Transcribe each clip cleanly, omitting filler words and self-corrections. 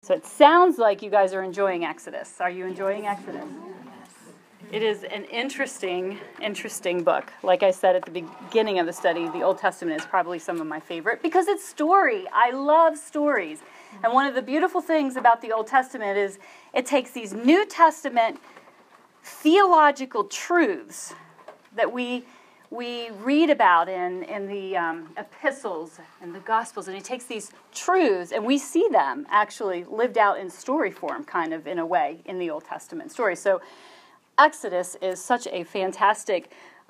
So it sounds like you guys are enjoying Exodus. Are you enjoying Exodus? It is an interesting book. Like I said at the beginning of the study, the Old Testament is probably some of my favorite because it's story. I love stories. And one of the beautiful things about the Old Testament is it takes these New Testament theological truths that we read about in the epistles and the Gospels, and he takes these truths, and we see them actually lived out in story form, kind of, in a way, in the Old Testament story. So Exodus is such a fantastic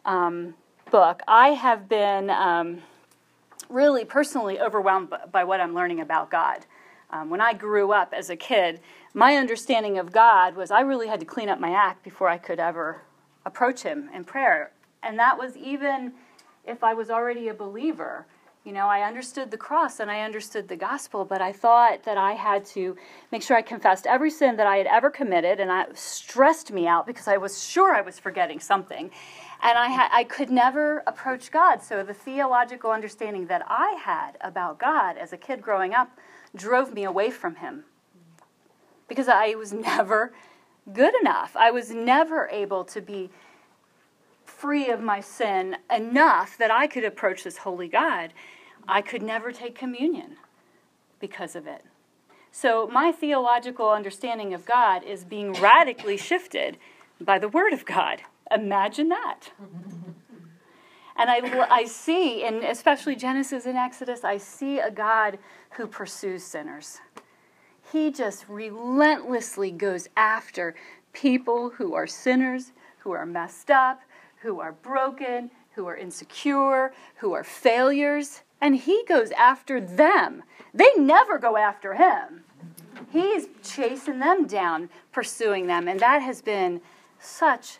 book. I have been really personally overwhelmed by what I'm learning about God. When I grew up as a kid, my understanding of God was I really had to clean up my act before I could ever approach him in prayer. And that was even if I was already a believer. You know, I understood the cross and I understood the gospel, but I thought that I had to make sure I confessed every sin that I had ever committed, and it stressed me out because I was sure I was forgetting something. And I could never approach God. So the theological understanding that I had about God as a kid growing up drove me away from him because I was never good enough. I was never able to be free of my sin enough that I could approach this holy God. I could never take communion because of it. So my theological understanding of God is being radically shifted by the Word of God. Imagine that. And I see, and especially Genesis and Exodus, I see a God who pursues sinners. He just relentlessly goes after people who are sinners, who are messed up, who are broken, who are insecure, who are failures, and he goes after them. They never go after him. He's chasing them down, pursuing them, and that has been such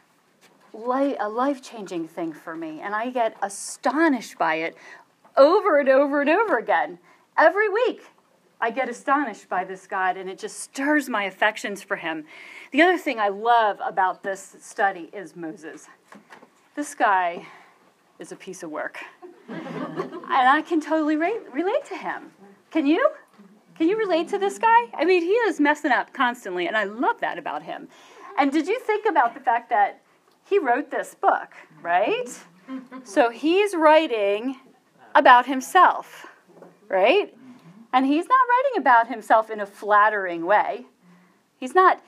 a life-changing thing for me, and I get astonished by it over and over and over again. Every week, I get astonished by this God, and it just stirs my affections for him. The other thing I love about this study is Moses. This guy is a piece of work. And I can totally relate to him. Can you? Can you relate to this guy? I mean, he is messing up constantly, and I love that about him. And did you think about the fact that he wrote this book, right? So he's writing about himself, right? And he's not writing about himself in a flattering way. He's not,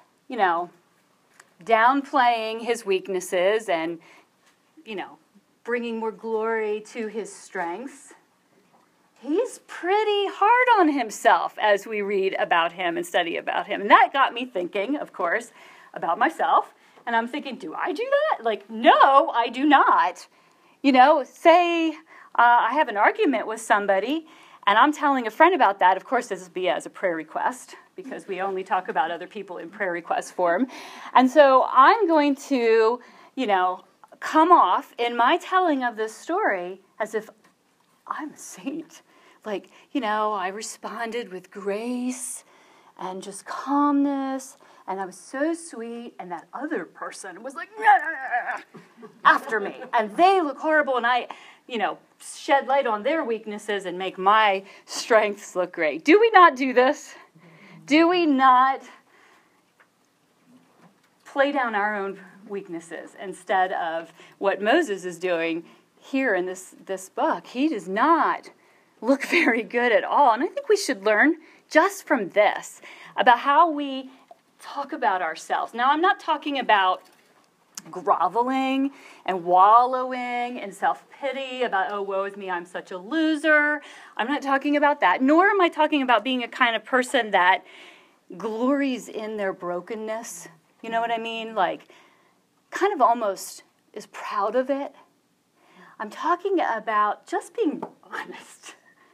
downplaying his weaknesses and, bringing more glory to his strengths. He's pretty hard on himself as we read about him and study about him. And that got me thinking, of course, about myself. And I'm thinking, do I do that? Like, no, I do not. Say I have an argument with somebody, and I'm telling a friend about that. Of course, this would be as a prayer request, because we only talk about other people in prayer request form. And so I'm going to, come off in my telling of this story as if I'm a saint. Like, I responded with grace and just calmness, and I was so sweet, and that other person was like, after me. And they look horrible, and I, shed light on their weaknesses and make my strengths look great. Do we not do this? Do we not play down our own weaknesses instead of what Moses is doing here in this book? He does not look very good at all. And I think we should learn just from this about how we talk about ourselves. Now, I'm not talking about groveling and wallowing in self-pity about, oh, woe is me, I'm such a loser. I'm not talking about that. Nor am I talking about being a kind of person that glories in their brokenness. You know what I mean? Like, kind of almost is proud of it. I'm talking about just being honest.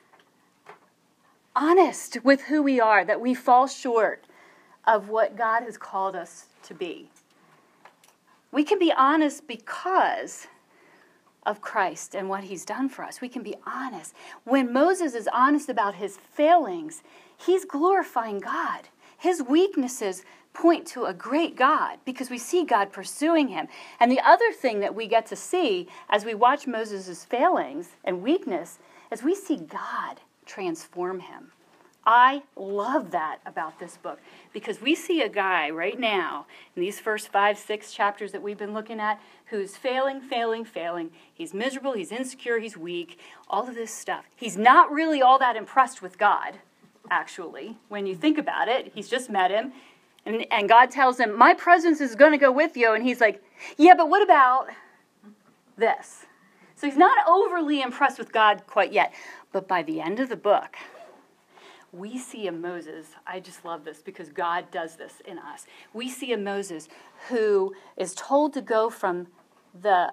Honest with who we are, that we fall short of what God has called us to be. We can be honest because of Christ and what he's done for us. We can be honest. When Moses is honest about his failings, he's glorifying God. His weaknesses point to a great God because we see God pursuing him. And the other thing that we get to see as we watch Moses' failings and weakness is we see God transform him. I love that about this book because we see a guy right now in these first 5, 6 chapters that we've been looking at who's failing. He's miserable, he's insecure, he's weak, all of this stuff. He's not really all that impressed with God, actually. When you think about it, he's just met him, and God tells him, my presence is going to go with you, and he's like, yeah, but what about this? So he's not overly impressed with God quite yet. But by the end of the book, we see a Moses, I just love this because God does this in us. We see a Moses who is told to go from the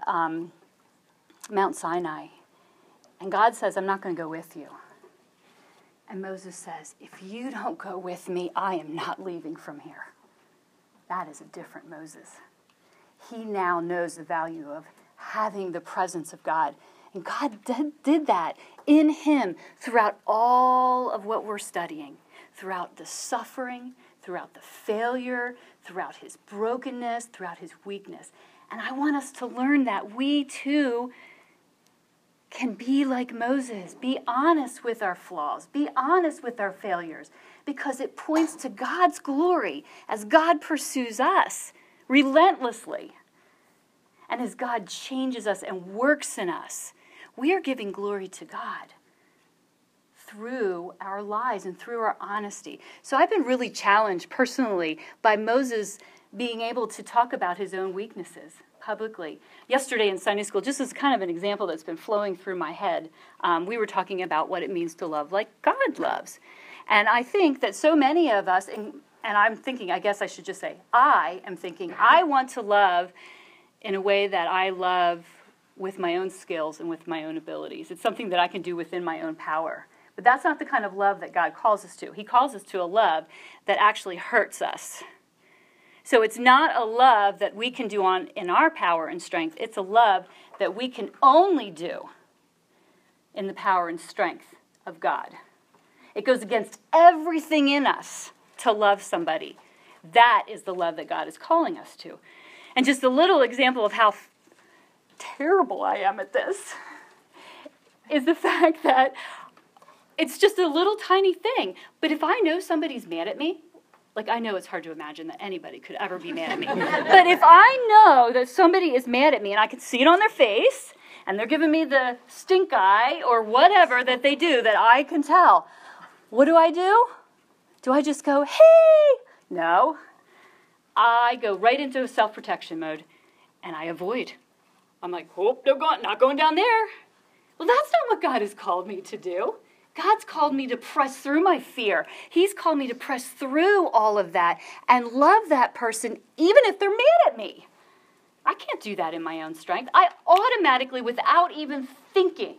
Mount Sinai. And God says, I'm not going to go with you. And Moses says, if you don't go with me, I am not leaving from here. That is a different Moses. He now knows the value of having the presence of God. And God did that in him throughout all of what we're studying, throughout the suffering, throughout the failure, throughout his brokenness, throughout his weakness. And I want us to learn that we too can be like Moses, be honest with our flaws, be honest with our failures, because it points to God's glory as God pursues us relentlessly. And as God changes us and works in us, we are giving glory to God through our lives and through our honesty. So I've been really challenged personally by Moses being able to talk about his own weaknesses publicly. Yesterday in Sunday school, just as kind of an example that's been flowing through my head, we were talking about what it means to love like God loves. And I think that so many of us, and I'm thinking, I guess I should just say, I am thinking, I want to love in a way that I love with my own skills and with my own abilities. It's something that I can do within my own power. But that's not the kind of love that God calls us to. He calls us to a love that actually hurts us. So it's not a love that we can do in our power and strength. It's a love that we can only do in the power and strength of God. It goes against everything in us to love somebody. That is the love that God is calling us to. And just a little example of how terrible I am at this is the fact that it's just a little tiny thing. But if I know somebody's mad at me, like I know it's hard to imagine that anybody could ever be mad at me. But if I know that somebody is mad at me and I can see it on their face and they're giving me the stink eye or whatever that they do that I can tell, what do? Do I just go, hey? No. I go right into self-protection mode and I avoid. I'm like, oh, not going down there. Well, that's not what God has called me to do. God's called me to press through my fear. He's called me to press through all of that and love that person even if they're mad at me. I can't do that in my own strength. I automatically, without even thinking,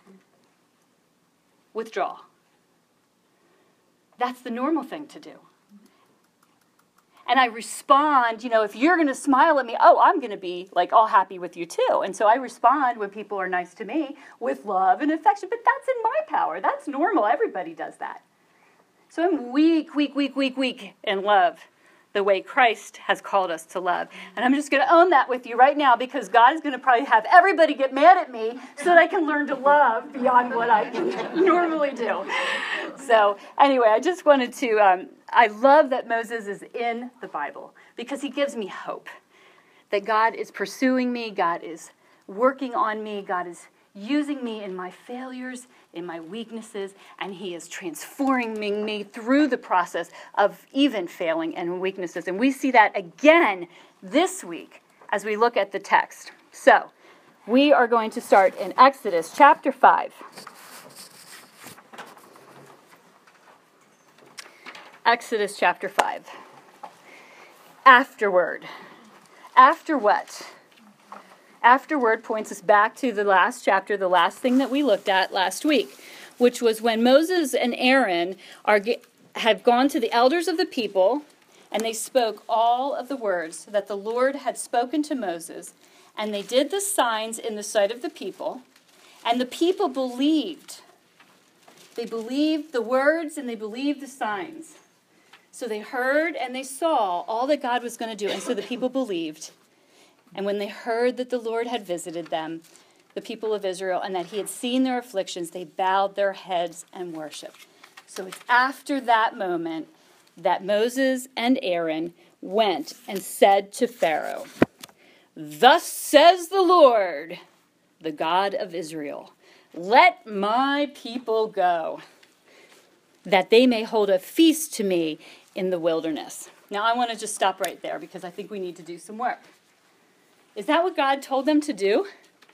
withdraw. That's the normal thing to do. And I respond, if you're going to smile at me, I'm going to be like all happy with you too. And so I respond when people are nice to me with love and affection, but that's in my power. That's normal. Everybody does that. So I'm weak in love the way Christ has called us to love. And I'm just going to own that with you right now because God is going to probably have everybody get mad at me so that I can learn to love beyond what I can normally do. So anyway, I just wanted to, I love that Moses is in the Bible because he gives me hope that God is pursuing me, God is working on me, God is using me in my failures, in my weaknesses, and he is transforming me through the process of even failing and weaknesses. And we see that again this week as we look at the text. So, we are going to start in Exodus chapter 5. Exodus chapter 5. Afterward. After what? Afterward points us back to the last chapter, the last thing that we looked at last week, which was when Moses and Aaron have gone to the elders of the people, and they spoke all of the words that the Lord had spoken to Moses, and they did the signs in the sight of the people, and the people believed. They believed the words, and they believed the signs. So they heard and they saw all that God was going to do, and so the people believed. And when they heard that the Lord had visited them, the people of Israel, and that he had seen their afflictions, they bowed their heads and worshiped. So it's after that moment that Moses and Aaron went and said to Pharaoh, "Thus says the Lord, the God of Israel, let my people go, that they may hold a feast to me in the wilderness." Now I want to just stop right there because I think we need to do some work. Is that what God told them to do?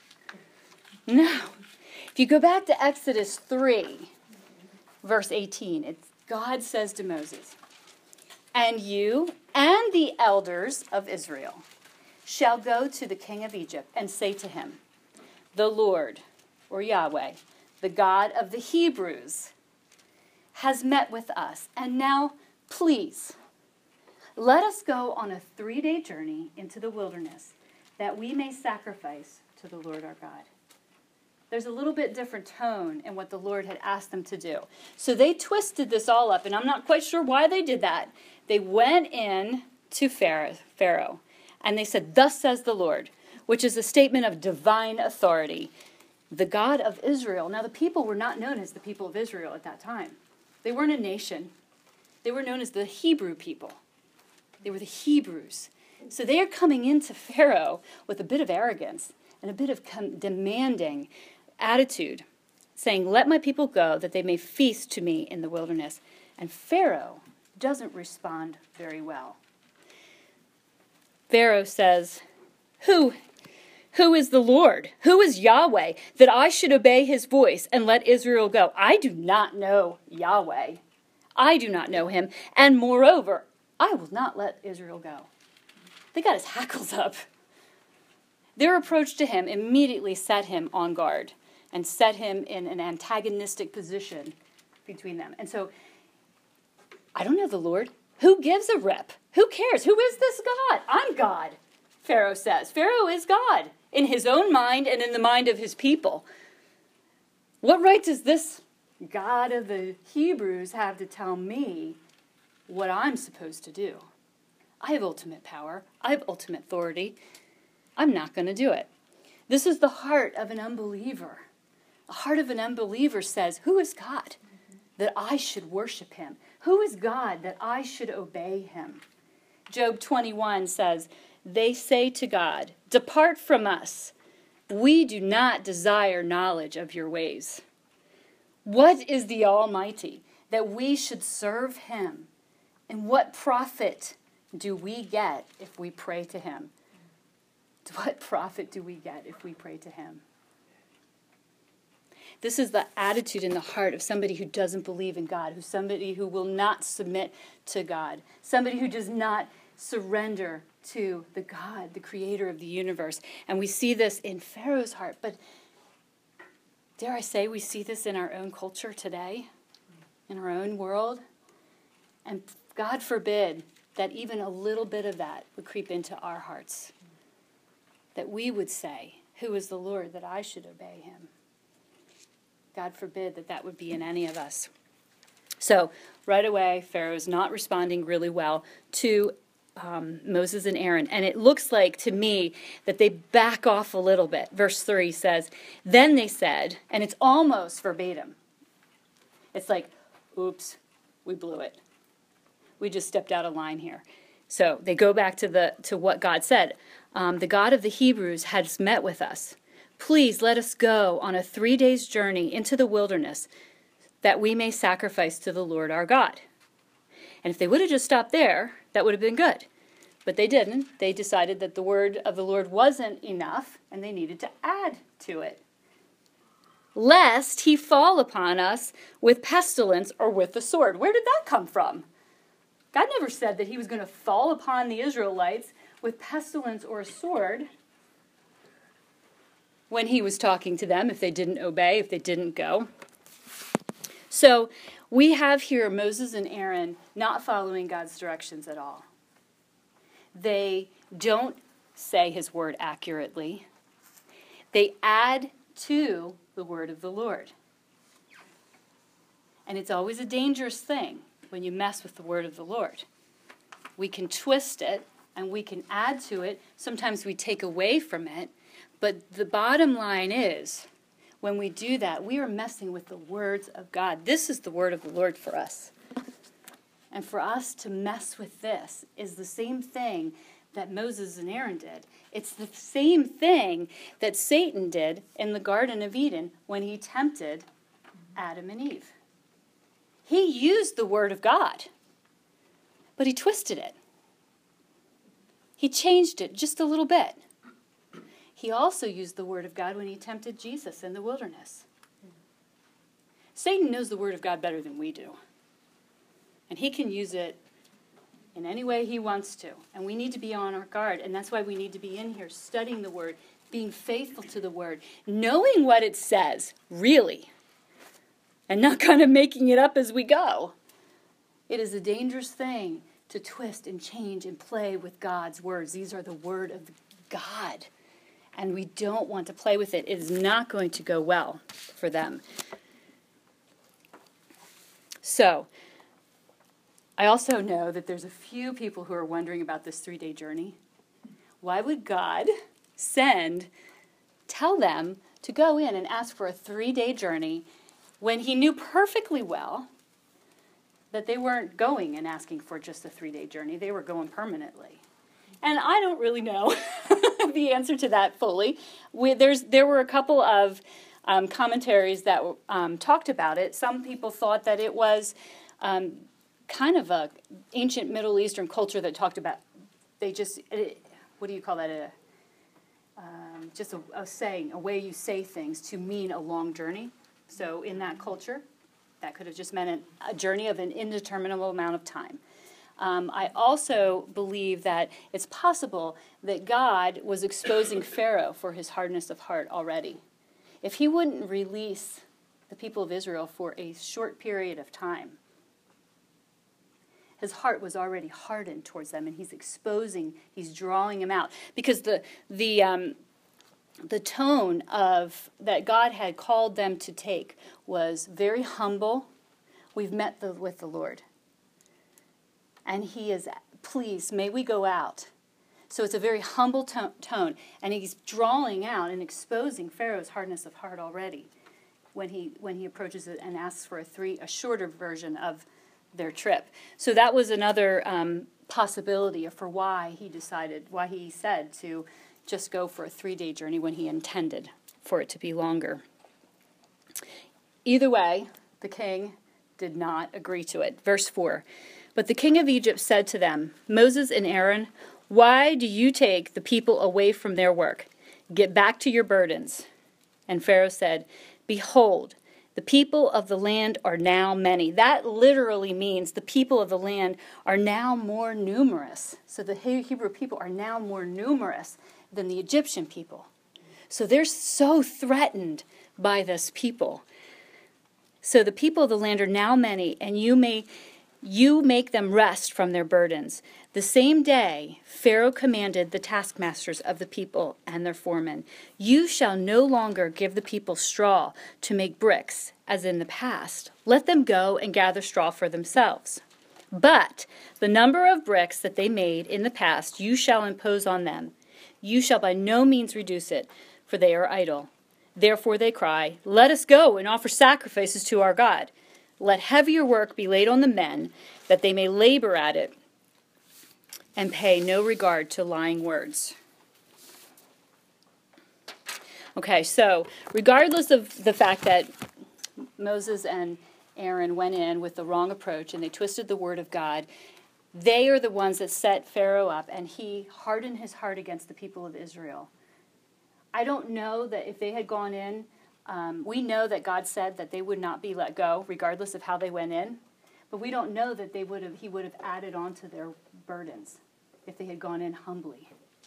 No. If you go back to Exodus 3, verse 18, God says to Moses, "And you and the elders of Israel shall go to the king of Egypt and say to him, the Lord," or Yahweh, "the God of the Hebrews, has met with us. And now, please, let us go on a 3-day journey into the wilderness, that we may sacrifice to the Lord our God." There's a little bit different tone in what the Lord had asked them to do. So they twisted this all up, and I'm not quite sure why they did that. They went in to Pharaoh, and they said, "Thus says the Lord," which is a statement of divine authority. The God of Israel. Now, the people were not known as the people of Israel at that time. They weren't a nation. They were known as the Hebrew people. They were the Hebrews. So they are coming into Pharaoh with a bit of arrogance and a bit of demanding attitude, saying, "Let my people go, that they may feast to me in the wilderness." And Pharaoh doesn't respond very well. Pharaoh says, Who is the Lord? Who is Yahweh, that I should obey his voice and let Israel go? I do not know Yahweh. I do not know him. And moreover, I will not let Israel go. They got his hackles up. Their approach to him immediately set him on guard and set him in an antagonistic position between them. And so, I don't know the Lord. Who gives a rip? Who cares? Who is this God? I'm God, Pharaoh says. Pharaoh is God in his own mind and in the mind of his people. What right does this God of the Hebrews have to tell me what I'm supposed to do? I have ultimate power. I have ultimate authority. I'm not going to do it. This is the heart of an unbeliever. The heart of an unbeliever says, who is God that I should worship him? Who is God that I should obey him? Job 21 says, they say to God, depart from us. We do not desire knowledge of your ways. What is the Almighty that we should serve him? And what profit do we get if we pray to him? What profit do we get if we pray to him? This is the attitude in the heart of somebody who doesn't believe in God, who's somebody who will not submit to God, somebody who does not surrender to the God, the creator of the universe. And we see this in Pharaoh's heart, but dare I say we see this in our own culture today, in our own world. And God forbid that even a little bit of that would creep into our hearts, that we would say, who is the Lord that I should obey him? God forbid that that would be in any of us. So right away, Pharaoh's not responding really well to Moses and Aaron. And it looks like to me that they back off a little bit. Verse 3 says, then they said, and it's almost verbatim. It's like, oops, we blew it. We just stepped out of line here. So they go back to what God said. The God of the Hebrews has met with us. Please let us go on a 3 days journey into the wilderness, that we may sacrifice to the Lord our God. And if they would have just stopped there, that would have been good. But they didn't. They decided that the word of the Lord wasn't enough, and they needed to add to it. Lest he fall upon us with pestilence or with the sword. Where did that come from? God never said that he was going to fall upon the Israelites with pestilence or a sword when he was talking to them, if they didn't obey, if they didn't go. So we have here Moses and Aaron not following God's directions at all. They don't say his word accurately. They add to the word of the Lord. And it's always a dangerous thing when you mess with the word of the Lord. We can twist it and we can add to it. Sometimes we take away from it. But the bottom line is, when we do that, we are messing with the words of God. This is the word of the Lord for us. And for us to mess with this is the same thing that Moses and Aaron did. It's the same thing that Satan did in the Garden of Eden when he tempted Adam and Eve. He used the word of God, but he twisted it. He changed it just a little bit. He also used the word of God when he tempted Jesus in the wilderness. Satan knows the word of God better than we do. And he can use it in any way he wants to. And we need to be on our guard. And that's why we need to be in here studying the word, being faithful to the word, knowing what it says, really, and not kind of making it up as we go. It is a dangerous thing to twist and change and play with God's words. These are the word of God. And we don't want to play with it. It is not going to go well for them. So, I also know that there's a few people who are wondering about this 3-day journey. Why would God tell them to go in and ask for a 3-day journey when he knew perfectly well that they weren't going and asking for just a 3-day journey? They were going permanently. And I don't really know the answer to that fully. There were a couple of commentaries that talked about it. Some people thought that it was kind of a ancient Middle Eastern culture that talked about, what do you call that? Just a saying, a way you say things to mean a long journey. So in that culture, that could have just meant a journey of an indeterminable amount of time. I also believe that it's possible that God was exposing Pharaoh for his hardness of heart already. If he wouldn't release the people of Israel for a short period of time, his heart was already hardened towards them, and he's drawing them out. Because the tone that God had called them to take was very humble. We've met with the Lord. And he is, please, may we go out. So it's a very humble tone. And he's drawing out and exposing Pharaoh's hardness of heart already when he approaches it and asks for a shorter version of their trip. So that was another possibility for why he said to just go for a 3-day journey when he intended for it to be longer. Either way, the king did not agree to it. Verse 4. But the king of Egypt said to them, Moses and Aaron, why do you take the people away from their work? Get back to your burdens. And Pharaoh said, behold, the people of the land are now many. That literally means the people of the land are now more numerous. So the Hebrew people are now more numerous than the Egyptian people. So they're so threatened by this people. So the people of the land are now many, and you make them rest from their burdens. The same day, Pharaoh commanded the taskmasters of the people and their foremen, you shall no longer give the people straw to make bricks, as in the past. Let them go and gather straw for themselves. But the number of bricks that they made in the past you shall impose on them. You shall by no means reduce it, for they are idle. Therefore they cry, let us go and offer sacrifices to our God. Let heavier work be laid on the men, that they may labor at it and pay no regard to lying words. Okay, so regardless of the fact that Moses and Aaron went in with the wrong approach and they twisted the word of God, they are the ones that set Pharaoh up, and he hardened his heart against the people of Israel. I don't know that if they had gone in, we know that God said that they would not be let go, regardless of how they went in. But we don't know that he would have added on to their burdens if they had gone in humbly.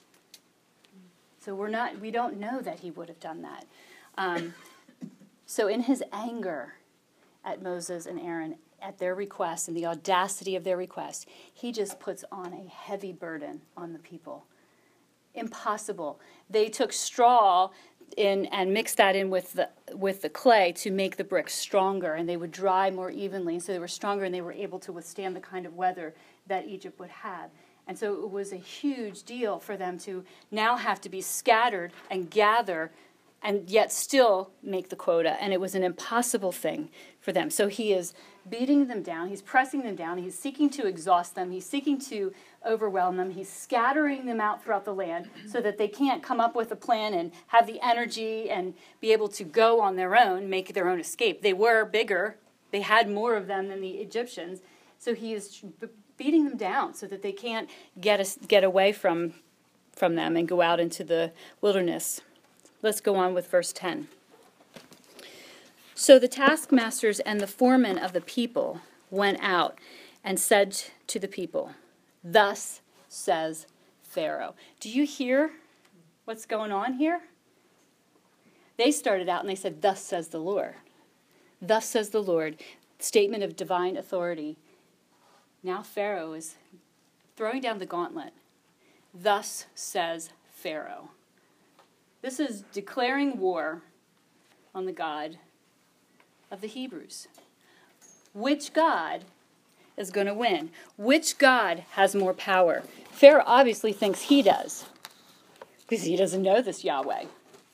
So we don't know that he would have done that. So in his anger at Moses and Aaron, at their request and the audacity of their request, he just puts on a heavy burden on the people. Impossible. They took straw and mixed that in with the clay to make the bricks stronger, and they would dry more evenly, and so they were stronger and they were able to withstand the kind of weather that Egypt would have. And so it was a huge deal for them to now have to be scattered and gather and yet still make the quota. And it was an impossible thing for them. So he is beating them down. He's pressing them down. He's seeking to exhaust them. He's seeking to overwhelm them. He's scattering them out throughout the land so that they can't come up with a plan and have the energy and be able to go on their own, make their own escape. They were bigger. They had more of them than the Egyptians. So he is beating them down so that they can't get away from them and go out into the wilderness. Let's go on with verse 10. So the taskmasters and the foremen of the people went out and said to the people, "Thus says Pharaoh." Do you hear what's going on here? They started out and they said, "Thus says the Lord." Thus says the Lord. Statement of divine authority. Now Pharaoh is throwing down the gauntlet. Thus says Pharaoh. This is declaring war on the God of the Hebrews. Which God is going to win? Which God has more power? Pharaoh obviously thinks he does, because he doesn't know this Yahweh.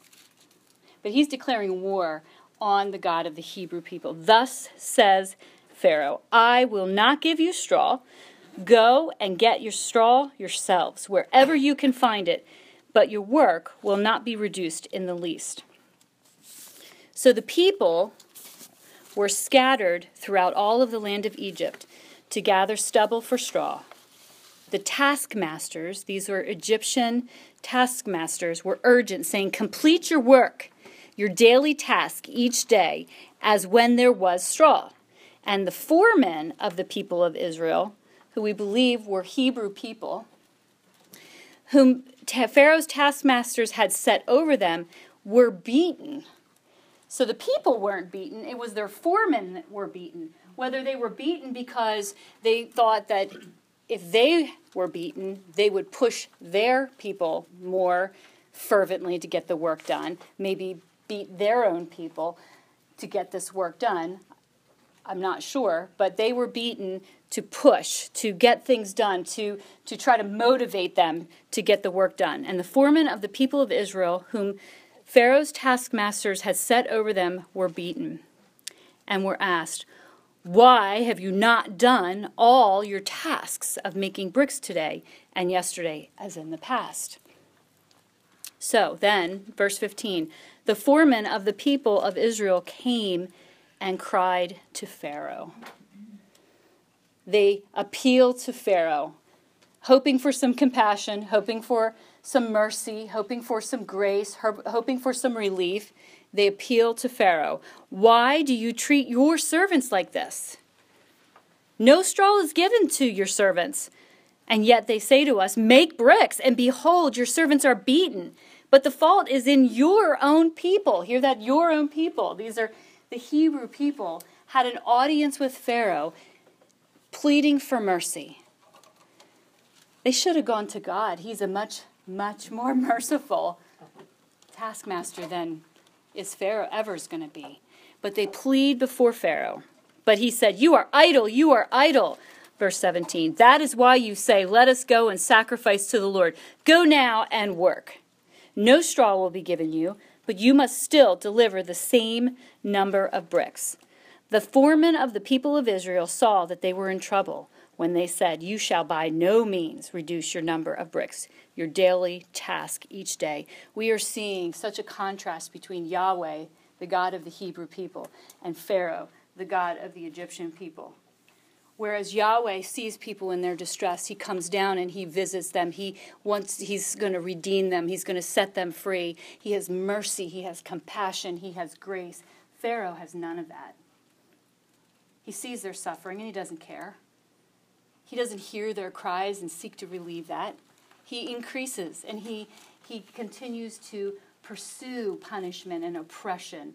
But he's declaring war on the God of the Hebrew people. Thus says Pharaoh, "I will not give you straw. Go and get your straw yourselves, wherever you can find it, but your work will not be reduced in the least." So the people were scattered throughout all of the land of Egypt to gather stubble for straw. The taskmasters, these were Egyptian taskmasters, were urgent, saying, "Complete your work, your daily task each day, as when there was straw." And the foremen of the people of Israel, who we believe were Hebrew people, whom Pharaoh's taskmasters had set over them, were beaten. So the people weren't beaten, it was their foremen that were beaten. Whether they were beaten because they thought that if they were beaten, they would push their people more fervently to get the work done, maybe beat their own people to get this work done, I'm not sure, but they were beaten to push, to get things done, to try to motivate them to get the work done. And the foremen of the people of Israel, whom Pharaoh's taskmasters had set over them, were beaten and were asked, "Why have you not done all your tasks of making bricks today and yesterday as in the past?" So then, verse 15, the foremen of the people of Israel came and cried to Pharaoh. They appealed to Pharaoh, hoping for some compassion, hoping for some mercy, hoping for some grace, hoping for some relief. They appealed to Pharaoh. "Why do you treat your servants like this? No straw is given to your servants. And yet they say to us, 'Make bricks,' and behold, your servants are beaten. But the fault is in your own people." Hear that? Your own people. These are the Hebrew people, had an audience with Pharaoh, pleading for mercy. They should have gone to God. He's a much, much more merciful taskmaster than is Pharaoh ever is going to be. But they plead before Pharaoh. But he said, "You are idle, you are idle." Verse 17, "That is why you say, 'Let us go and sacrifice to the Lord.' Go now and work. No straw will be given you, but you must still deliver the same number of bricks." The foremen of the people of Israel saw that they were in trouble when they said, "You shall by no means reduce your number of bricks, your daily task each day." We are seeing such a contrast between Yahweh, the God of the Hebrew people, and Pharaoh, the God of the Egyptian people. Whereas Yahweh sees people in their distress, he comes down and he visits them. He's going to redeem them. He's going to set them free. He has mercy. He has compassion. He has grace. Pharaoh has none of that. He sees their suffering and he doesn't care. He doesn't hear their cries and seek to relieve that. He increases and he continues to pursue punishment and oppression.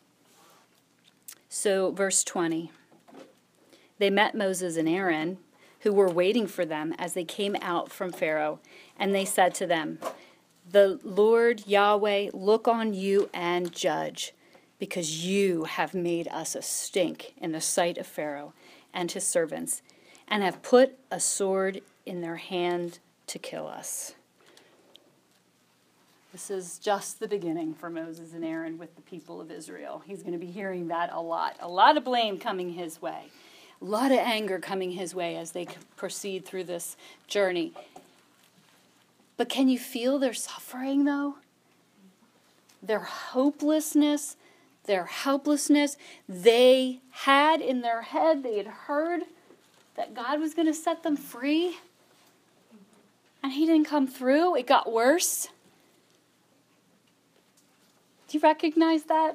So, verse 20. They met Moses and Aaron, who were waiting for them as they came out from Pharaoh, and they said to them, "The Lord Yahweh look on you and judge, because you have made us a stink in the sight of Pharaoh and his servants, and have put a sword in their hand to kill us." The This is just the beginning for Moses and Aaron with the people of Israel. He's going to be hearing that a lot. A lot of blame coming his way. A lot of anger coming his way as they proceed through this journey. But can you feel their suffering, though? Their hopelessness, their helplessness. They had in their head, they had heard that God was going to set them free. And he didn't come through. It got worse. Do you recognize that?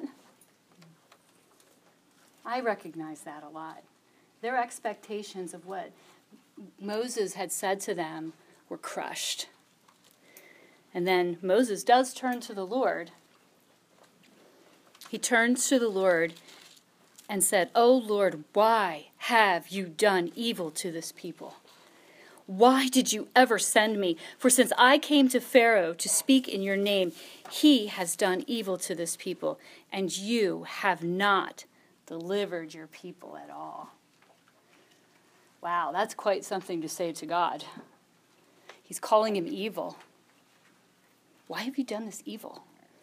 I recognize that a lot. Their expectations of what Moses had said to them were crushed. And then Moses does turn to the Lord. He turns to the Lord and said, "O Lord, why have you done evil to this people? Why did you ever send me? For since I came to Pharaoh to speak in your name, he has done evil to this people, and you have not delivered your people at all." Wow, that's quite something to say to God. He's calling him evil. Why have you done this evil?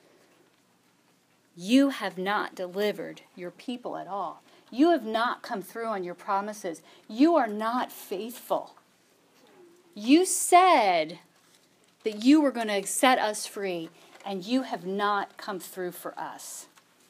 You have not delivered your people at all. You have not come through on your promises. You are not faithful. You said that you were going to set us free, and you have not come through for us.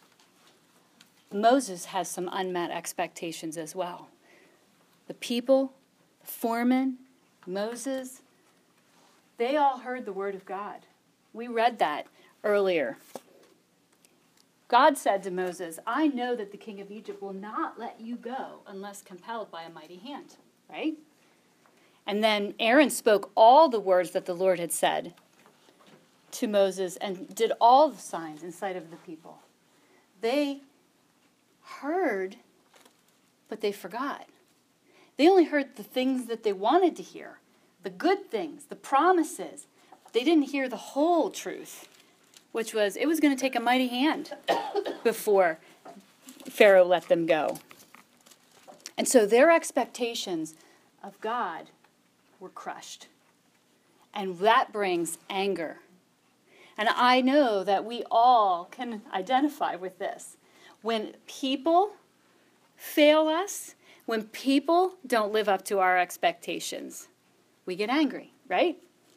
Moses has some unmet expectations as well. The people, the foreman, Moses, they all heard the word of God. We read that earlier. God said to Moses, "I know that the king of Egypt will not let you go unless compelled by a mighty hand," right? And then Aaron spoke all the words that the Lord had said to Moses and did all the signs in sight of the people. They heard, but they forgot. They only heard the things that they wanted to hear, the good things, the promises. They didn't hear the whole truth, which was it was going to take a mighty hand before Pharaoh let them go. And so their expectations of God were crushed. And that brings anger. And I know that we all can identify with this. When people fail us, when people don't live up to our expectations, we get angry, right?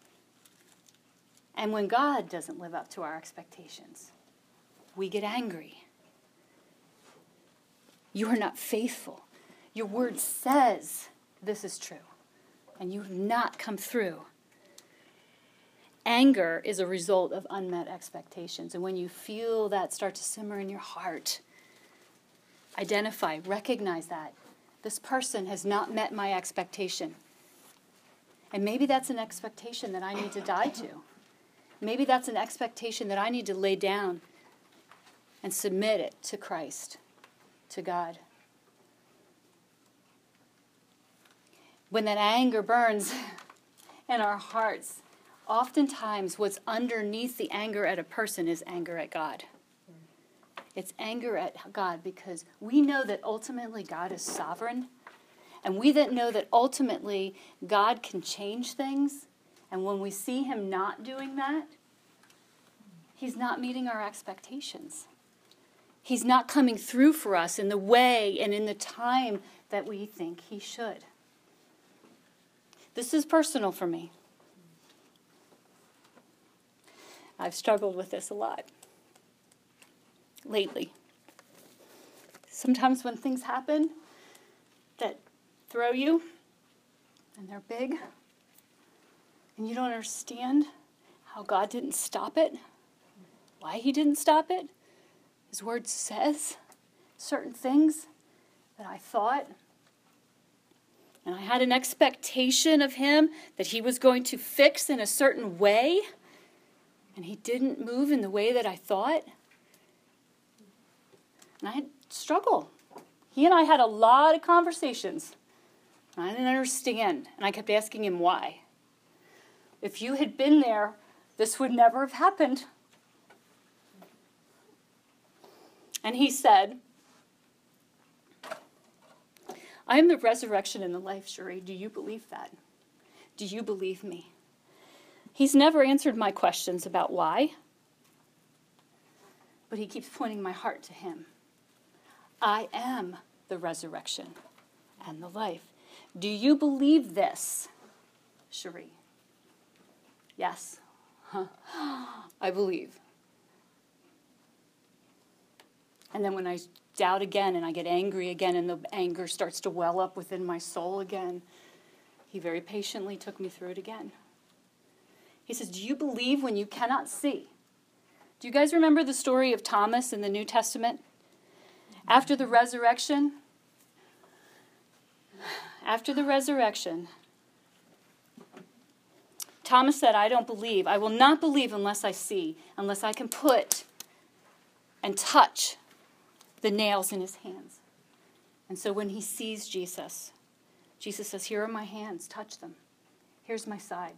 And when God doesn't live up to our expectations, we get angry. You are not faithful. Your word says this is true, and you have not come through. Anger is a result of unmet expectations. And when you feel that start to simmer in your heart, identify, recognize that. This person has not met my expectation. And maybe that's an expectation that I need to die to. Maybe that's an expectation that I need to lay down and submit it to Christ, to God. When that anger burns in our hearts, oftentimes what's underneath the anger at a person is anger at God. It's anger at God because we know that ultimately God is sovereign, and we that know that ultimately God can change things. And when we see him not doing that, he's not meeting our expectations. He's not coming through for us in the way and in the time that we think he should. This is personal for me. I've struggled with this a lot lately. Sometimes when things happen that throw you, and they're big, and you don't understand how God didn't stop it, why he didn't stop it. His word says certain things that I thought, and I had an expectation of him that he was going to fix in a certain way, and he didn't move in the way that I thought. And I had struggle. He and I had a lot of conversations. I didn't understand, and I kept asking him why. If you had been there, this would never have happened. And he said, "I am the resurrection and the life, Shuri. Do you believe that? Do you believe me?" He's never answered my questions about why, But he keeps pointing my heart to him. I am the resurrection and the life. Do you believe this, Cherie? Yes. Huh. I believe. And then when I doubt again and I get angry again and the anger starts to well up within my soul again, he very patiently took me through it again. He says, do you believe when you cannot see? Do you guys remember the story of Thomas in the New Testament? After the resurrection, Thomas said, I don't believe. I will not believe unless I see, unless I can put and touch the nails in his hands. And so when he sees Jesus, Jesus says, here are my hands, touch them. Here's my side.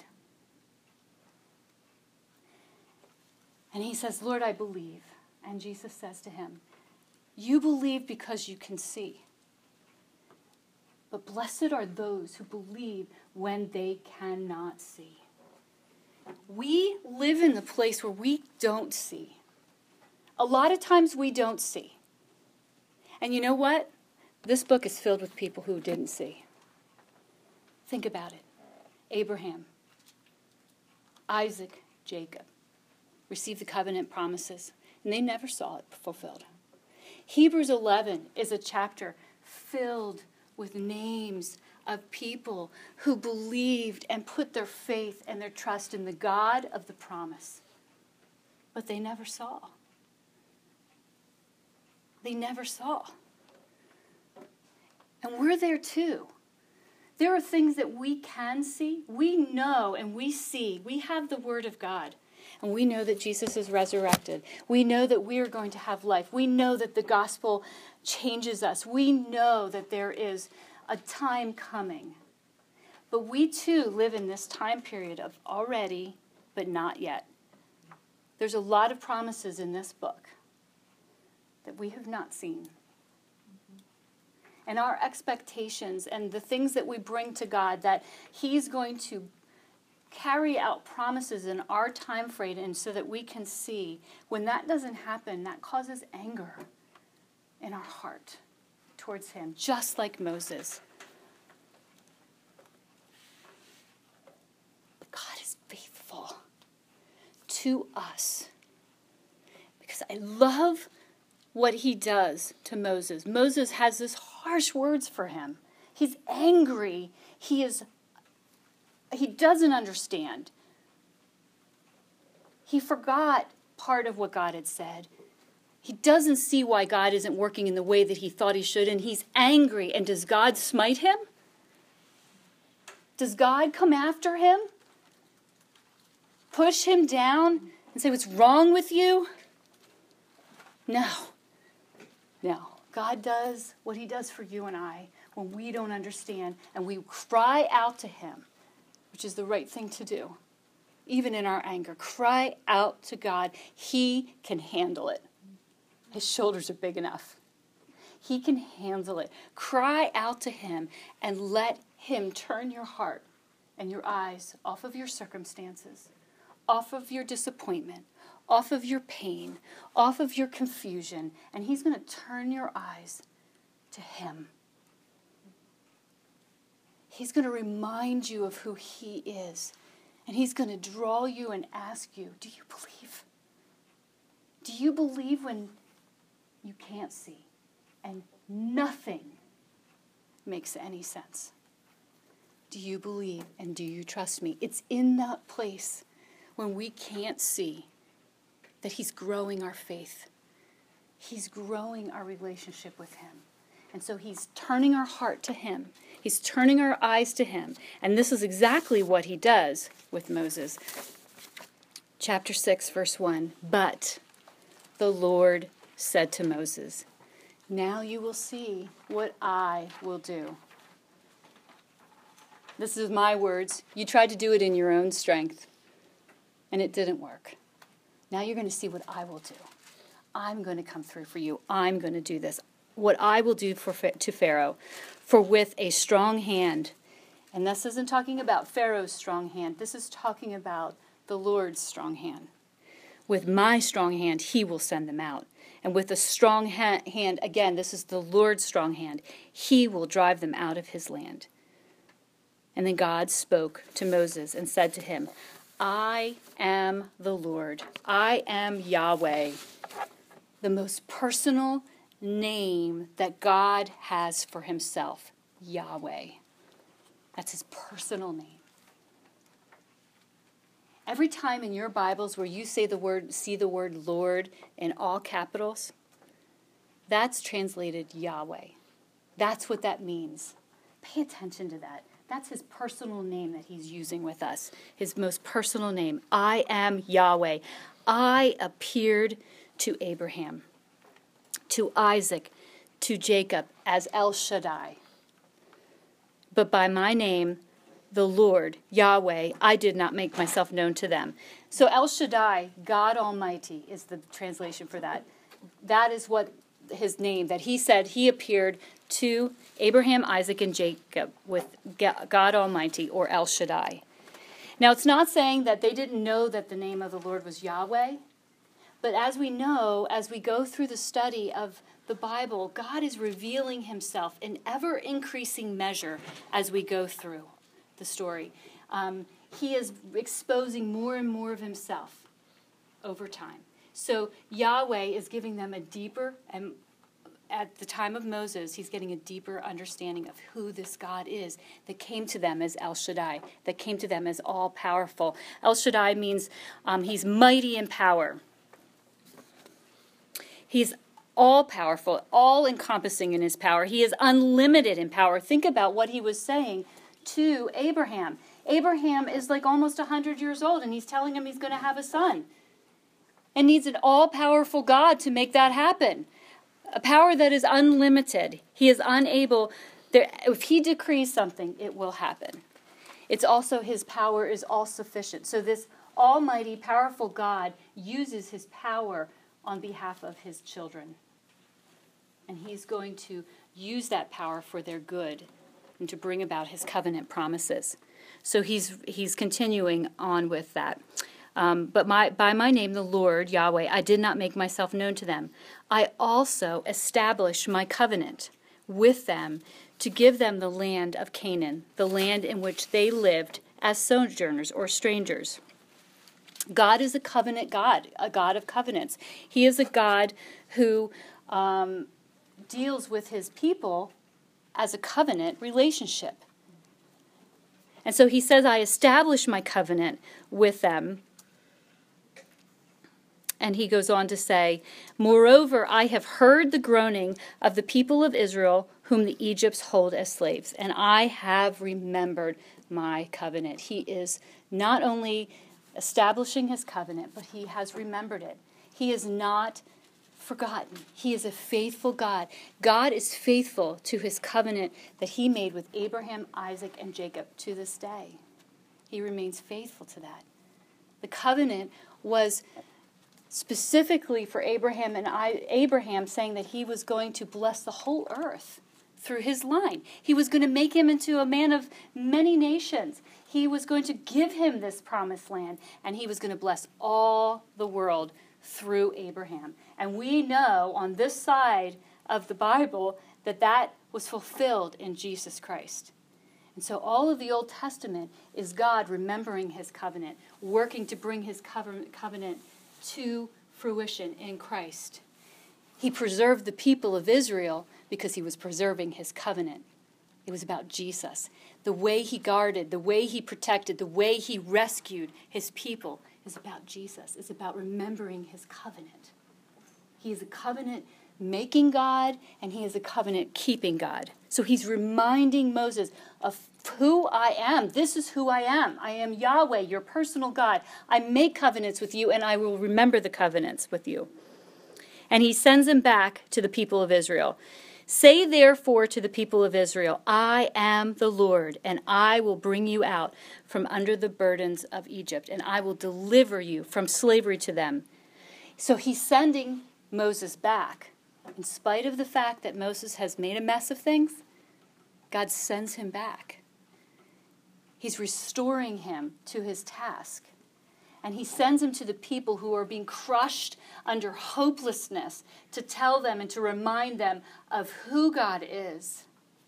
And he says, Lord, I believe. And Jesus says to him, you believe because you can see. But blessed are those who believe when they cannot see. We live in the place where we don't see. A lot of times we don't see. And you know what? This book is filled with people who didn't see. Think about it. Abraham, Isaac, Jacob received the covenant promises, and they never saw it fulfilled. Hebrews 11 is a chapter filled with names of people who believed and put their faith and their trust in the God of the promise. But they never saw. They never saw. And we're there too. There are things that we can see. We know and we see. We have the Word of God. And we know that Jesus is resurrected. We know that we are going to have life. We know that the gospel changes us. We know that there is a time coming. But we too live in this time period of already, but not yet. There's a lot of promises in this book that we have not seen. And our expectations and the things that we bring to God, that He's going to carry out promises in our time frame and so that we can see. When that doesn't happen, that causes anger in our heart towards Him, just like Moses. But God is faithful to us. Because I love what He does to Moses. Moses has this harsh words for him. He's angry. He doesn't understand. He forgot part of what God had said. He doesn't see why God isn't working in the way that he thought he should, and he's angry. And does God smite him? Does God come after him? Push him down and say, what's wrong with you? No. No. God does what He does for you and I when we don't understand and we cry out to Him, which is the right thing to do. Even in our anger, cry out to God. He can handle it. His shoulders are big enough. He can handle it. Cry out to Him and let Him turn your heart and your eyes off of your circumstances, off of your disappointment, off of your pain, off of your confusion, and He's going to turn your eyes to Him. He's going to remind you of who He is, and He's going to draw you and ask you, do you believe? Do you believe when you can't see and nothing makes any sense? Do you believe and do you trust me? It's in that place when we can't see that He's growing our faith. He's growing our relationship with Him. And so He's turning our heart to Him. He's turning our eyes to Him. And this is exactly what He does with Moses. Chapter 6, verse 1. But the Lord said to Moses, now you will see what I will do. This is my words. You tried to do it in your own strength, and it didn't work. Now you're going to see what I will do. I'm going to come through for you. I'm going to do this. What I will do to Pharaoh, for with a strong hand. And this isn't talking about Pharaoh's strong hand. This is talking about the Lord's strong hand. With my strong hand, he will send them out. And with a strong hand, again, this is the Lord's strong hand, he will drive them out of his land. And then God spoke to Moses and said to him, I am the Lord. I am Yahweh. The most personal name that God has for himself, Yahweh. That's his personal name. Every time in your Bibles where you see the word Lord in all capitals, that's translated Yahweh. That's what that means. Pay attention to that. That's his personal name that he's using with us. His most personal name. I am Yahweh. I appeared to Abraham, to Isaac, to Jacob as El Shaddai. But by my name, the Lord, Yahweh, I did not make myself known to them. So El Shaddai, God Almighty, is the translation for that. That is what his name, that he said he appeared to Abraham, Isaac, and Jacob with God Almighty, or El Shaddai. Now, it's not saying that they didn't know that the name of the Lord was Yahweh, but as we know, as we go through the study of the Bible, God is revealing himself in ever-increasing measure as we go through the story. He is exposing more and more of himself over time. So Yahweh is giving them a deeper, and at the time of Moses, he's getting a deeper understanding of who this God is that came to them as El Shaddai, that came to them as all-powerful. El Shaddai means he's mighty in power. He's all-powerful, all-encompassing in his power. He is unlimited in power. Think about what he was saying to Abraham. Abraham is like almost 100 years old, and he's telling him he's going to have a son. And needs an all-powerful God to make that happen. A power that is unlimited. He is unable, if he decrees something, it will happen. It's also his power is all-sufficient. So this almighty, powerful God uses his power on behalf of his children. And he's going to use that power for their good and to bring about his covenant promises. So he's continuing on with that. But by my name, the Lord, Yahweh, I did not make myself known to them. I also established my covenant with them to give them the land of Canaan, the land in which they lived as sojourners or strangers. God is a covenant God, a God of covenants. He is a God who deals with his people as a covenant relationship. And so he says, I established my covenant with them. And he goes on to say, moreover, I have heard the groaning of the people of Israel, whom the Egypts hold as slaves, and I have remembered my covenant. He is not only establishing his covenant, but he has remembered it. He is not forgotten. He is a faithful God. God is faithful to his covenant that he made with Abraham, Isaac, and Jacob to this day. He remains faithful to that. The covenant was specifically for Abraham, and Abraham saying that he was going to bless the whole earth through his line. He was going to make him into a man of many nations. He was going to give him this promised land, and he was going to bless all the world through Abraham. And we know on this side of the Bible that that was fulfilled in Jesus Christ. And so all of the Old Testament is God remembering his covenant, working to bring his covenant to fruition in Christ. He preserved the people of Israel because he was preserving his covenant. It was about Jesus. The way he guarded, the way he protected, the way he rescued his people is about Jesus. It's about remembering his covenant. He is a covenant-making God, and he is a covenant-keeping God. So he's reminding Moses of who I am. This is who I am. I am Yahweh, your personal God. I make covenants with you, and I will remember the covenants with you. And he sends him back to the people of Israel. Say therefore to the people of Israel, I am the Lord, and I will bring you out from under the burdens of Egypt, and I will deliver you from slavery to them. So he's sending Moses back. In spite of the fact that Moses has made a mess of things, God sends him back. He's restoring him to his task. And he sends him to the people who are being crushed under hopelessness to tell them and to remind them of who God is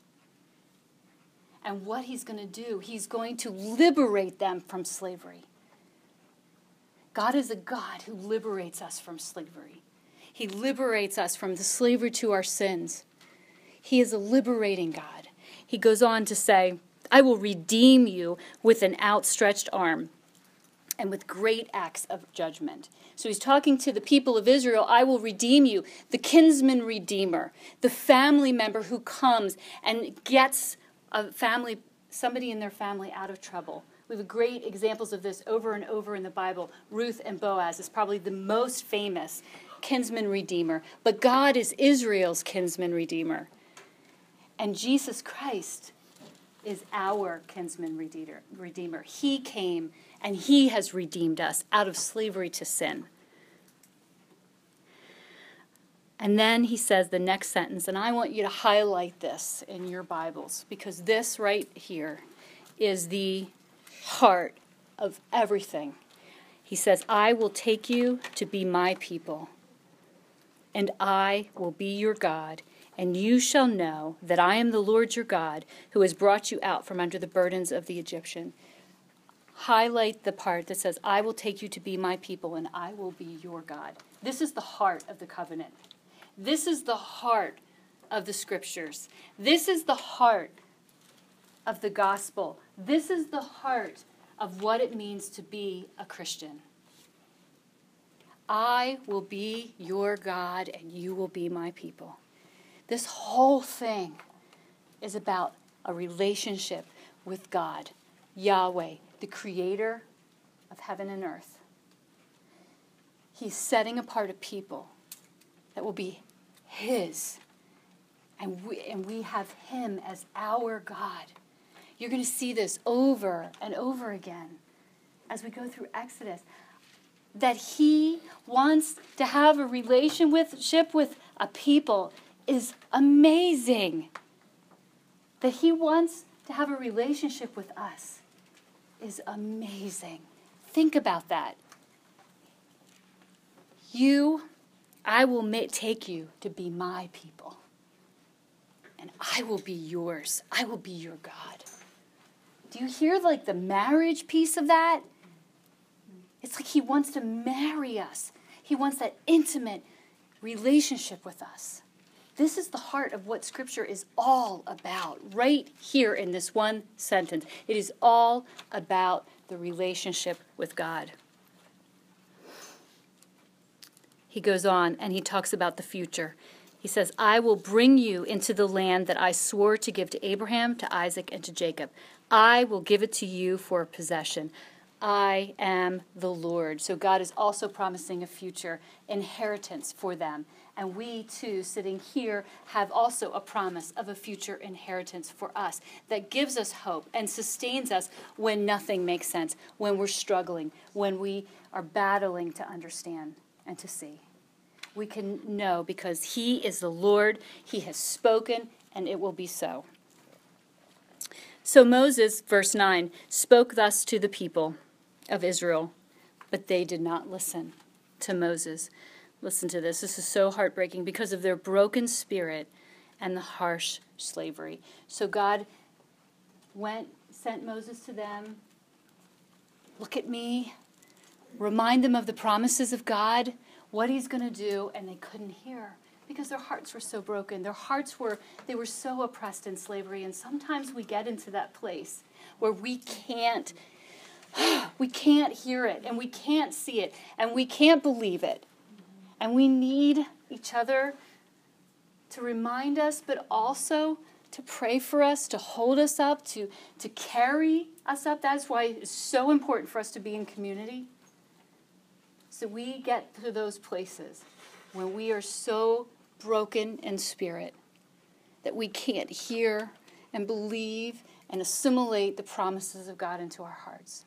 and what he's going to do. He's going to liberate them from slavery. God is a God who liberates us from slavery. He liberates us from the slavery to our sins. He is a liberating God. He goes on to say, I will redeem you with an outstretched arm and with great acts of judgment. So he's talking to the people of Israel. I will redeem you, the kinsman redeemer, the family member who comes and gets somebody in their family out of trouble. We have great examples of this over and over in the Bible. Ruth and Boaz is probably the most famous kinsman redeemer. But God is Israel's kinsman redeemer. And Jesus Christ is our kinsman redeemer. He came and he has redeemed us out of slavery to sin. And then he says the next sentence, and I want you to highlight this in your Bibles, because this right here is the heart of everything. He says, I will take you to be my people, and I will be your God, and you shall know that I am the Lord your God, who has brought you out from under the burdens of the Egyptian. Highlight the part that says, I will take you to be my people, and I will be your God. This is the heart of the covenant. This is the heart of the scriptures. This is the heart of the gospel. This is the heart of what it means to be a Christian. I will be your God and you will be my people. This whole thing is about a relationship with God, Yahweh, the creator of heaven and earth. He's setting apart a people that will be his. And we have him as our God. You're going to see this over and over again as we go through Exodus. That he wants to have a relationship with a people is amazing. That he wants to have a relationship with us is amazing. Think about that. I will take you to be my people. And I will be yours. I will be your God. Do you hear like the marriage piece of that? It's like he wants to marry us. He wants that intimate relationship with us. This is the heart of what Scripture is all about, right here in this one sentence. It is all about the relationship with God. He goes on and he talks about the future. He says, I will bring you into the land that I swore to give to Abraham, to Isaac, and to Jacob. I will give it to you for a possession. I am the Lord. So God is also promising a future inheritance for them. And we too, sitting here, have also a promise of a future inheritance for us that gives us hope and sustains us when nothing makes sense, when we're struggling, when we are battling to understand and to see. We can know because he is the Lord, he has spoken, and it will be so. So Moses, verse 9, spoke thus to the people of Israel, but they did not listen to Moses. Listen to this. This is so heartbreaking because of their broken spirit and the harsh slavery. So God sent Moses to them. Look at me. Remind them of the promises of God, what he's going to do, and they couldn't hear because their hearts were so broken. They were so oppressed in slavery, and sometimes we get into that place where we can't hear it, and we can't see it, and we can't believe it. And we need each other to remind us, but also to pray for us, to hold us up, to carry us up. That's why it's so important for us to be in community. So we get to those places when we are so broken in spirit that we can't hear and believe and assimilate the promises of God into our hearts.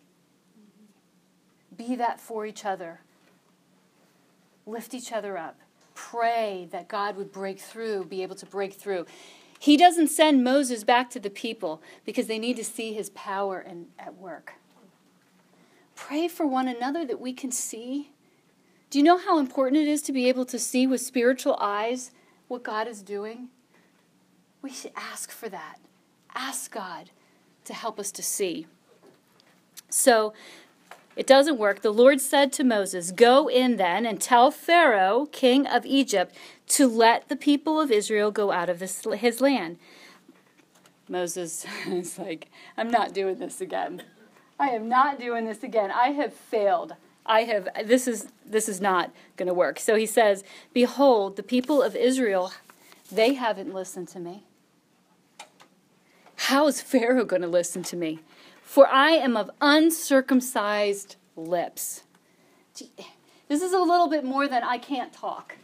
Be that for each other. Lift each other up. Pray that God would be able to break through. He doesn't send Moses back to the people because they need to see his power at work. pray for one another that we can see? Do you know how important it is to be able to see with spiritual eyes what God is doing? We should ask for that. Ask God to help us to see. So, it doesn't work. The Lord said to Moses, "Go in then and tell Pharaoh, king of Egypt, to let the people of Israel go out of his land." Moses is like, "I'm not doing this again. I am not doing this again. I have failed. This is not going to work." So he says, "Behold, the people of Israel, they haven't listened to me. How is Pharaoh going to listen to me? For I am of uncircumcised lips." This is a little bit more than "I can't talk."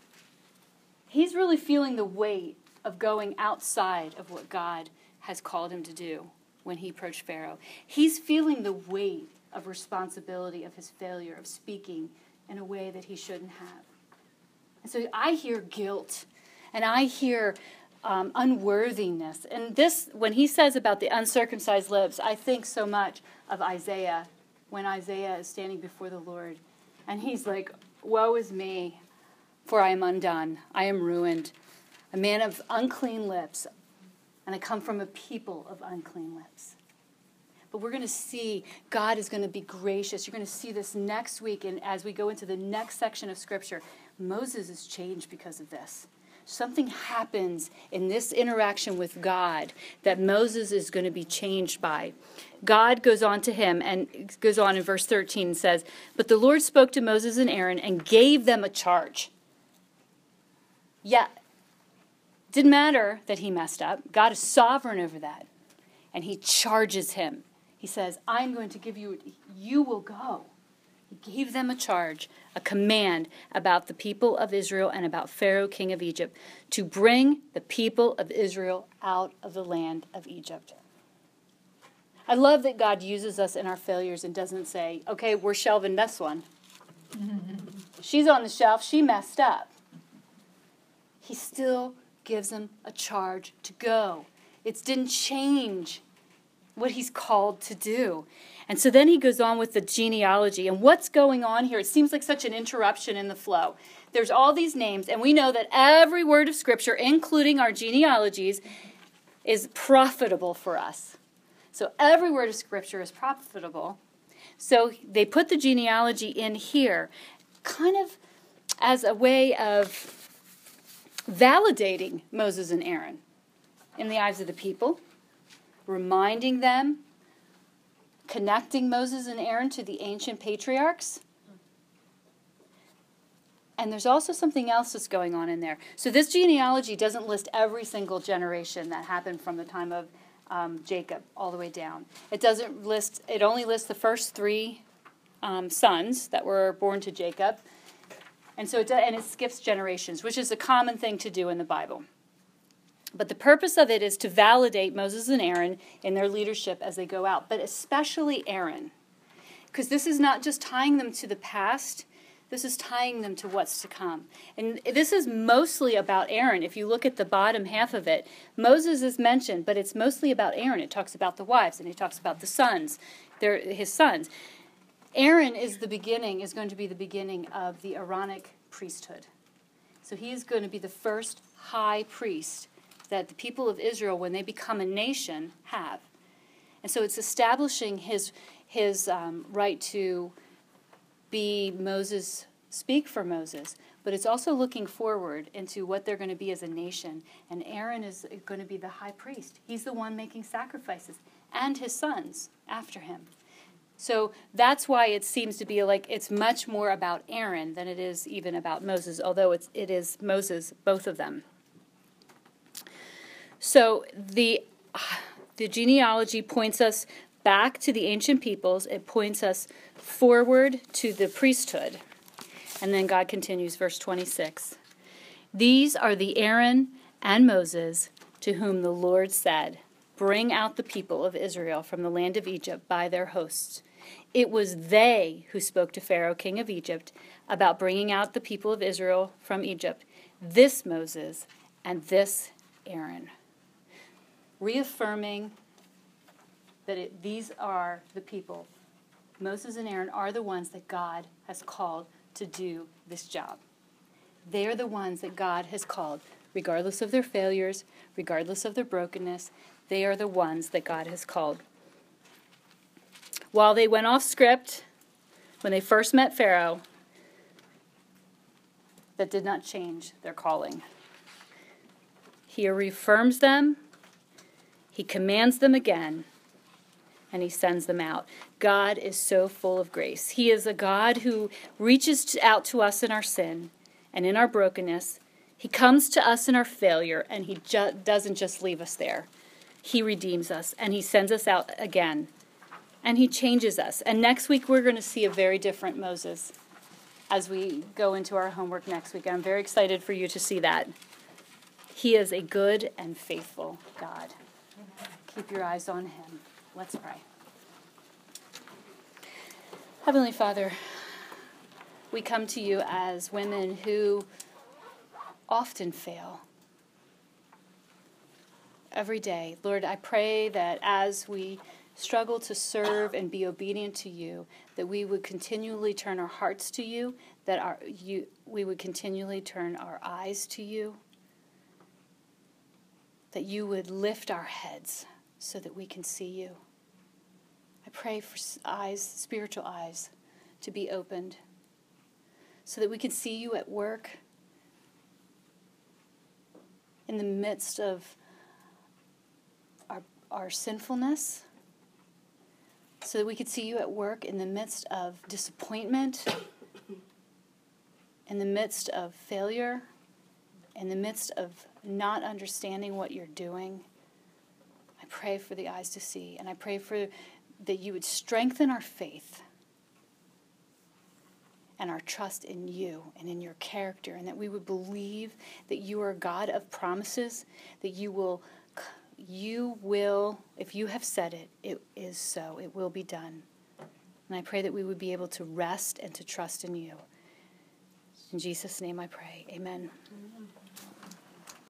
He's really feeling the weight of going outside of what God has called him to do when he approached Pharaoh. He's feeling the weight of responsibility of his failure of speaking in a way that he shouldn't have. And so I hear guilt, and I hear unworthiness. And this, when he says about the uncircumcised lips, I think so much of Isaiah, when Isaiah is standing before the Lord. And he's like, "Woe is me, for I am undone. I am ruined. A man of unclean lips, and I come from a people of unclean lips." But we're going to see God is going to be gracious. You're going to see this next week, and as we go into the next section of Scripture, Moses is changed because of this. Something happens in this interaction with God that Moses is going to be changed by. God goes on to him and goes on in verse 13 and says, "But the Lord spoke to Moses and Aaron and gave them a charge." Yeah, didn't matter that he messed up. God is sovereign over that. And he charges him. He says, "I'm going to give you, you will go." He gave them a charge, a command about the people of Israel and about Pharaoh, king of Egypt, to bring the people of Israel out of the land of Egypt. I love that God uses us in our failures and doesn't say, "Okay, we're shelving this one. She's on the shelf. She messed up." He still gives them a charge to go. It didn't change what he's called to do. And so then he goes on with the genealogy. And what's going on here? It seems like such an interruption in the flow. There's all these names, and we know that every word of Scripture, including our genealogies, is profitable for us. So every word of Scripture is profitable. So they put the genealogy in here, kind of as a way of validating Moses and Aaron in the eyes of the people, reminding them, connecting Moses and Aaron to the ancient patriarchs. And there's also something else that's going on in there. So this genealogy doesn't list every single generation that happened from the time of Jacob all the way down. It only lists the first three sons that were born to Jacob. And so it skips generations, which is a common thing to do in the Bible. But the purpose of it is to validate Moses and Aaron in their leadership as they go out, but especially Aaron. Because this is not just tying them to the past, this is tying them to what's to come. And this is mostly about Aaron. If you look at the bottom half of it, Moses is mentioned, but it's mostly about Aaron. It talks about the wives, and it talks about the sons, his sons. Aaron is going to be the beginning of the Aaronic priesthood. So he is going to be the first high priest that the people of Israel, when they become a nation, have. And so it's establishing his right to be Moses, speak for Moses, but it's also looking forward into what they're going to be as a nation. And Aaron is going to be the high priest. He's the one making sacrifices, and his sons after him. So that's why it seems to be like it's much more about Aaron than it is even about Moses, although it is Moses, both of them. So the genealogy points us back to the ancient peoples. It points us forward to the priesthood. And then God continues, verse 26. "These are the Aaron and Moses to whom the Lord said, 'Bring out the people of Israel from the land of Egypt by their hosts.' It was they who spoke to Pharaoh, king of Egypt, about bringing out the people of Israel from Egypt. This Moses and this Aaron." Reaffirming that these are the people Moses and Aaron are the ones that God has called to do this job. They are the ones that God has called, regardless of their failures, regardless of their brokenness. They are the ones that God has called. While they went off script, when they first met Pharaoh, that did not change their calling. He reaffirms them, he commands them again, and he sends them out. God is so full of grace. He is a God who reaches out to us in our sin and in our brokenness. He comes to us in our failure, and he doesn't just leave us there. He redeems us, and he sends us out again, and he changes us. And next week, we're going to see a very different Moses as we go into our homework next week. I'm very excited for you to see that. He is a good and faithful God. Keep your eyes on him. Let's pray. Heavenly Father, we come to you as women who often fail every day. Lord, I pray that as we struggle to serve and be obedient to you, that we would continually turn our hearts to you, that we would continually turn our eyes to you, that you would lift our heads so that we can see you. I pray for eyes, spiritual eyes, to be opened so that we can see you at work in the midst of our sinfulness, so that we could see you at work in the midst of disappointment, in the midst of failure, in the midst of not understanding what you're doing. I pray for the eyes to see, and I pray that you would strengthen our faith and our trust in you and in your character, and that we would believe that you are a God of promises, that you will, if you have said it, it is so. It will be done. And I pray that we would be able to rest and to trust in you. In Jesus' name I pray. Amen.